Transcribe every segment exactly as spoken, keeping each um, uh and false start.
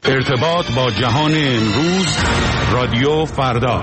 ارتباط با جهان امروز، رادیو فردا.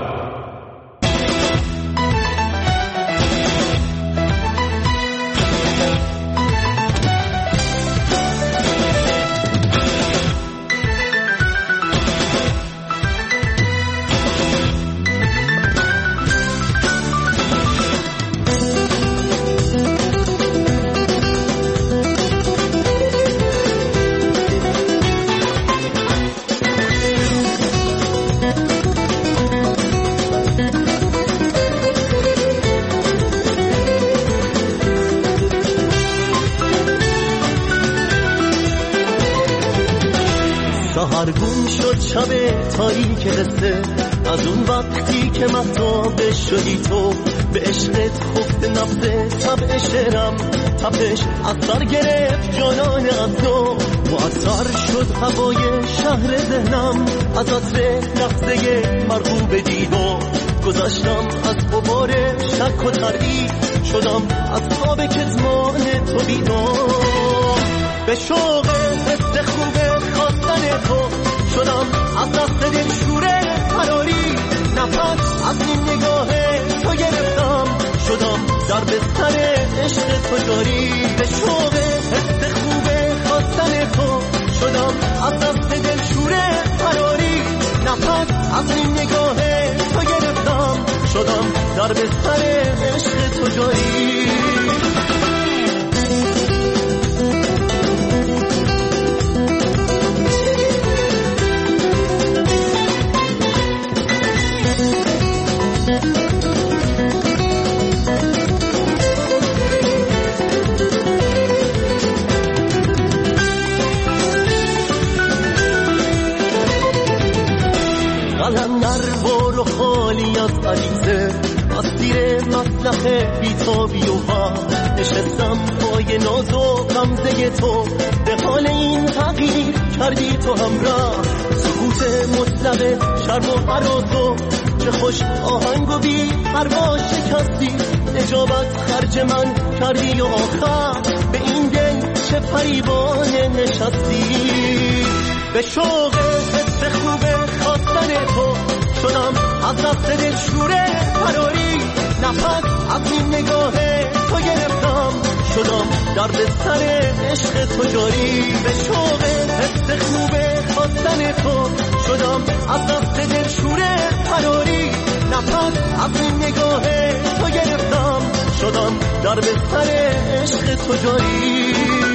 سهرگون شد شب تاریک قصه، از اون وقتی که مهتاب شدی تو، به عشقت خفت نفس طبع شعرم، تپش از سر گرفت جانان از تو، معطر شد هوای شهر ذهنم، از عطر لحظه مرغوب دیدو، گذشتم از غبار شک و تردید، شدم از خواب کتمان تو بیدار، به شوق حس خوب خواستن تو شدم، از دست دل شوره فراری، نفس از این نگاه تو گرفتم، شدم در بستر عشق تو جاری، به شوق حس خوب خواستن تو شدم، از دست دل شوره فراری، نفس از این نگاه تو گرفتم، شدم در بستر عشق تو جاری. قلندر و خالی از غریزه، از زیر مسلخ بیتابی و هم نشستم پای ناز و غمزه تو، به حال این تغییر کردی تو همراه، سکوت مطلق شرم و حراس و چه خوش آهنگ و بی پروا شکستی، اجابت خرج من کردی و آخر به این دل چه فریبان نشستی، به شوق حس خوب خواستن تو شدم، از دست دل شوره فراری، نفس از این نگاه تو گرفتم، شدم در بستر عشق تو جاری، به شوق حس خوب خواستن تو شدم، از دست دل شوره فراری، نفس از این نگاه تو گرفتم، شدم در بستر عشق تو جاری.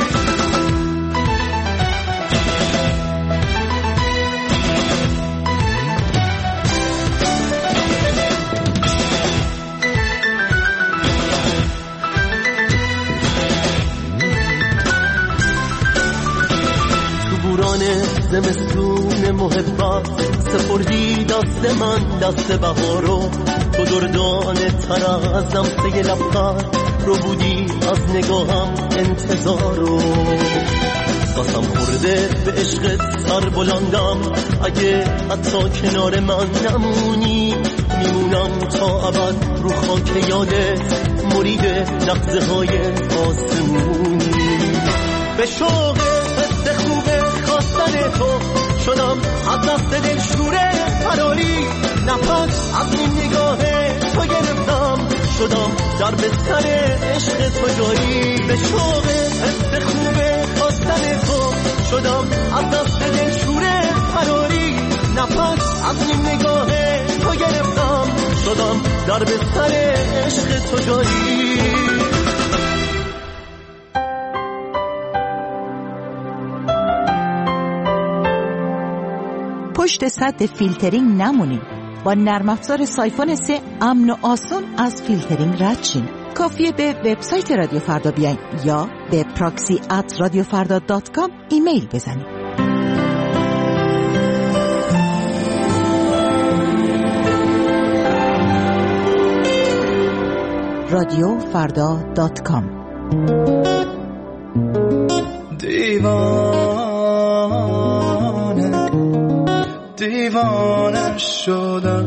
زمستون محبت سپردی دست من دست بهارو، تو دردان تر از لمسه لبخند رو بودی، از نگاهم انتظارو، قسم خورده به عشقت سر بلندم، اگه حتی کنار من نمونی، میمونم تا ابد رو خاک یادت، مرید لحظه های آسمونی، به شوق حس خوبه خواستن تو شدم، از دست دل شوره فراری، نفس از این نگاه تو گرفتم، شدم در بستر عشق تو جاری، به شوق حس خوبه خواستن تو شدم، از دست دل شوره فراری، نفس از این نگاه تو گرفتم، شدم در بستر عشق تو جاری. پشت سد فیلترینگ نمونید. با نرم افزار سایفون سه امن و آسان از فیلترینگ رد شین. کافیه به وبسایت رادیو فردا بیاین یا به پراکسی ات رادیو فردا دات کام ایمیل بزنید. رادیو فردا دات کام. دیوانه دیوانه شدم،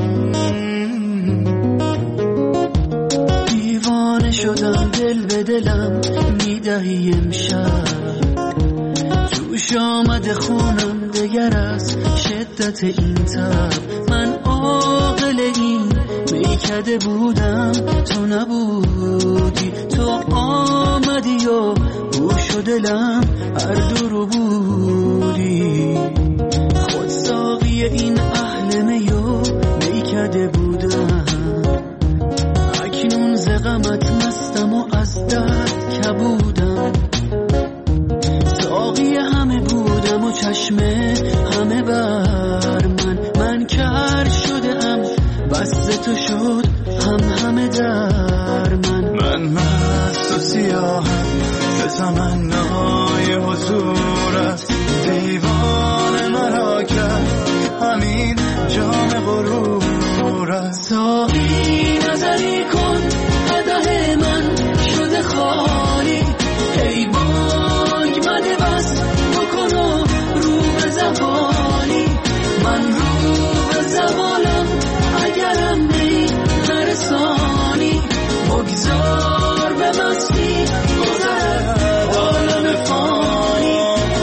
دیوانه شدم، دل به دلم میدهی امشب، جوش آمده خونم دیگه اگر از شدت این تب من عاقل این میکده بودم تو نبودی، تو آمدی و گوش و دلم هر دو رو بودی. خود ساقی این اهل میو میکده بودم، اکنون ز غمت مستم و از درد کبودم. ساقی همه بودم و چشم همه بر من، من کر شدم بس تو شد هم همه در من. من مست و سیاهم به تمنای حضورت، دیوان مرا کرد همین جام غرورت. ساقی نظری کن قدح من شده خالی، ای بانگ مده بس بکن و رو به زوالی. من رو به زوالم اگرم می نرسانی، بگذار به مستی گذرد عالم فانی.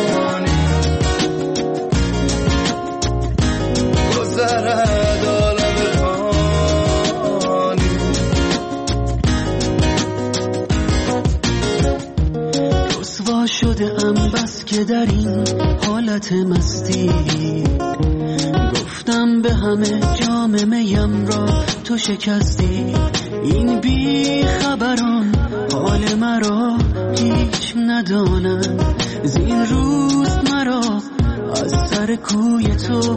گذرد عالم فانی. رسوا شده ام بس که در این حالت مستی، گفتم به همه جام میم را تو شکستی. این بی خبران حال مرا هیچ ندانند، زین روز مرا از سر کوی تو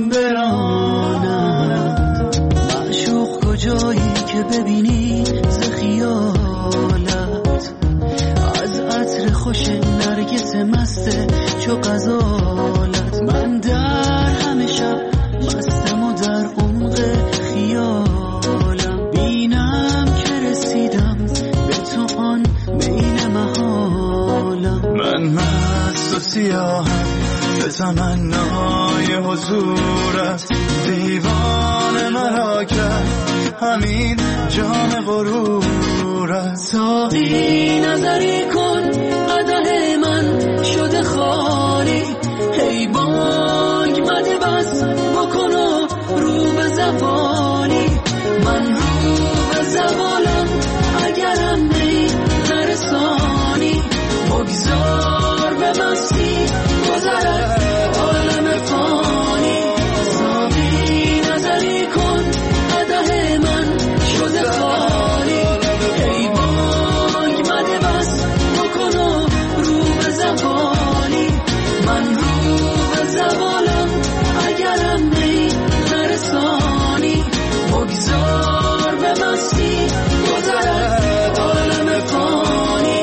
برانند. معشوق کجایی که ببینی ز خیالت، از عطر خوش نرگس مست چو غزالت. من در همه شب مستم و در عمق خیالم، بینم که رسیدم به تو آن میل محالم. من مست و سیاهم به تمنای حضورت، دیوان مرا کرد همین جام غرورت. ساقی نظری کن قدح من شده خالی، ای بانگ مده بس بکن و رو به زوالی. من رو به زوالم اگرم می نرسانی، بگذار به مستی گذرد عالم فانی. ساقی نظری کن قدح من شده خالی، ای بانگ مده بس بکن و رو به زوالی. من رو به زوالم اگرم می نرسانی، بگذار به مستی گذرد عالم فانی.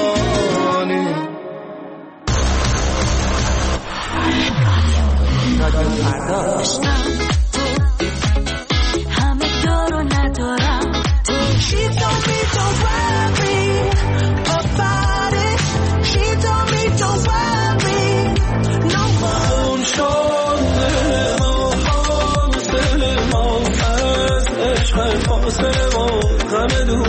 همه دارو ندارم تو. She told me don't worry about it. She told me don't worry no more. شده ما حاصل ما از عشق فاصله ما غم دور.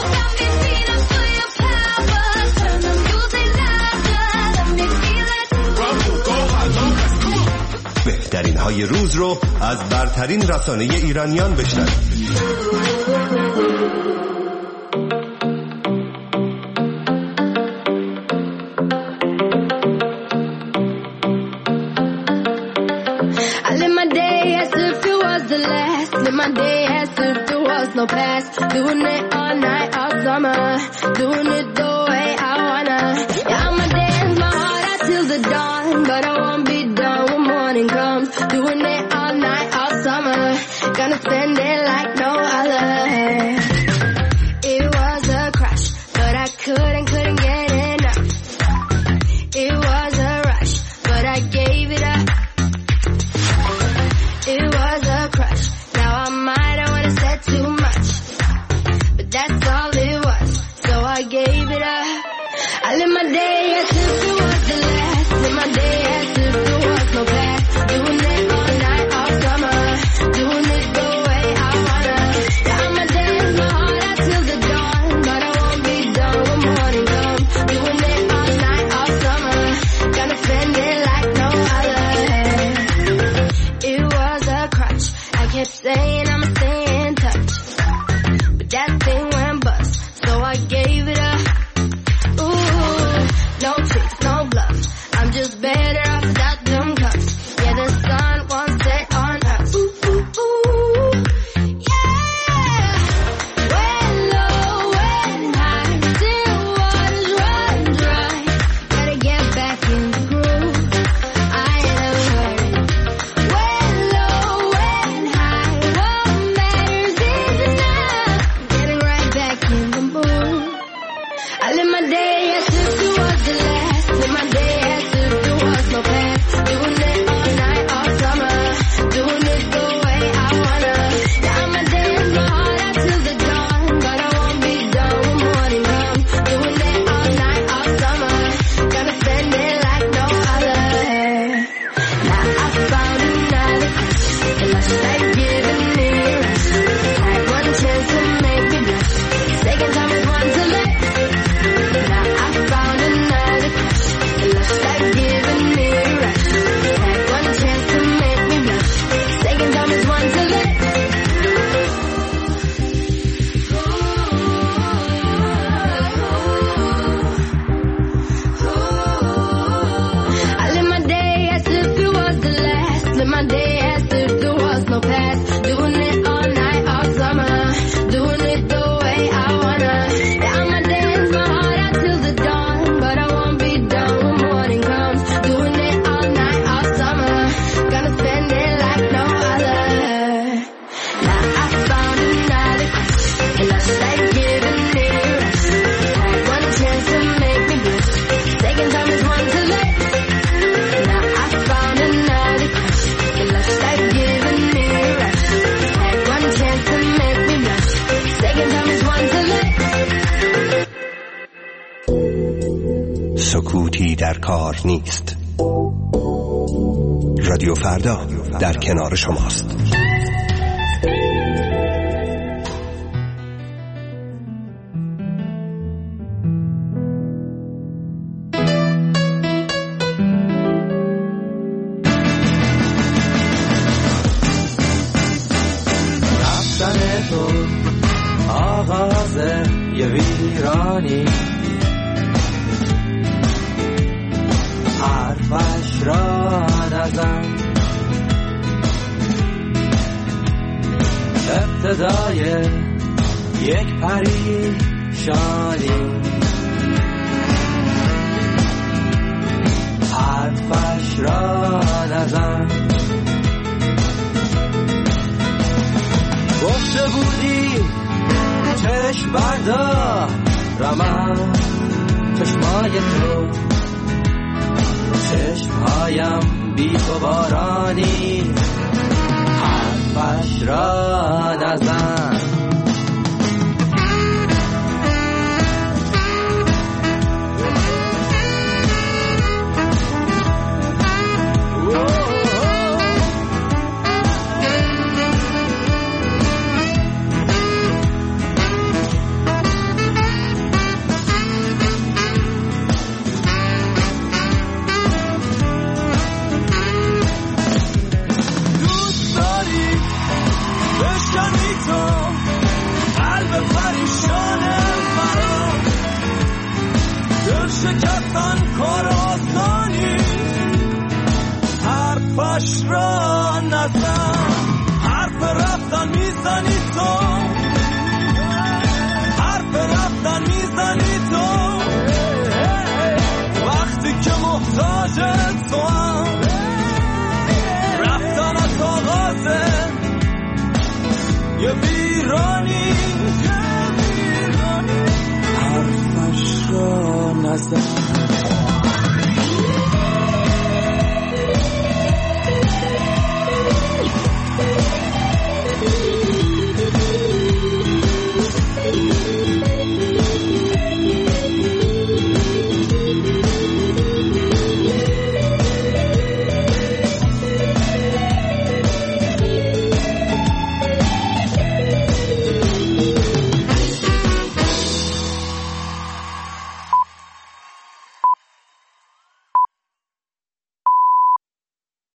بهترین های روز رو از برترین رسانه ایرانیان بشنوید. I live my day as if it was the last. Live my day as if there was no past. Doing it all night, all summer. Doing it the way I wanna. Yeah, I'ma dance my heart out till the dawn, but I won't be done when morning comes. Doing it all night, all summer. Gonna spend it like no other. It was a crush, but I couldn't, couldn't get enough. It was a rush, but I gave it up. It was a crush. Now I might have wanna said too much, but that's all it was. So I gave it up. I live my day as if it was the last. Live my day as if there was no past. Doing it all night, all summer. Doing it the way I در کار نیست. رادیو فردا در کنار شماست. یه ویرانی حرفش را نزن، ابتدای یک پریشانی، حرفش را نزن. گفته بودی چشم بردار رمم چشمای تو، چشمهایم بی تو بارانی، حرفش را نزن. شکستن کار آسانی، حرفش را نزن. حرف رفتن میزنی تو، حرف رفتن میزنی تو، وقتی که محتاج تو هم رفتن از آغازه یه ویرانی، حرفش را نزن.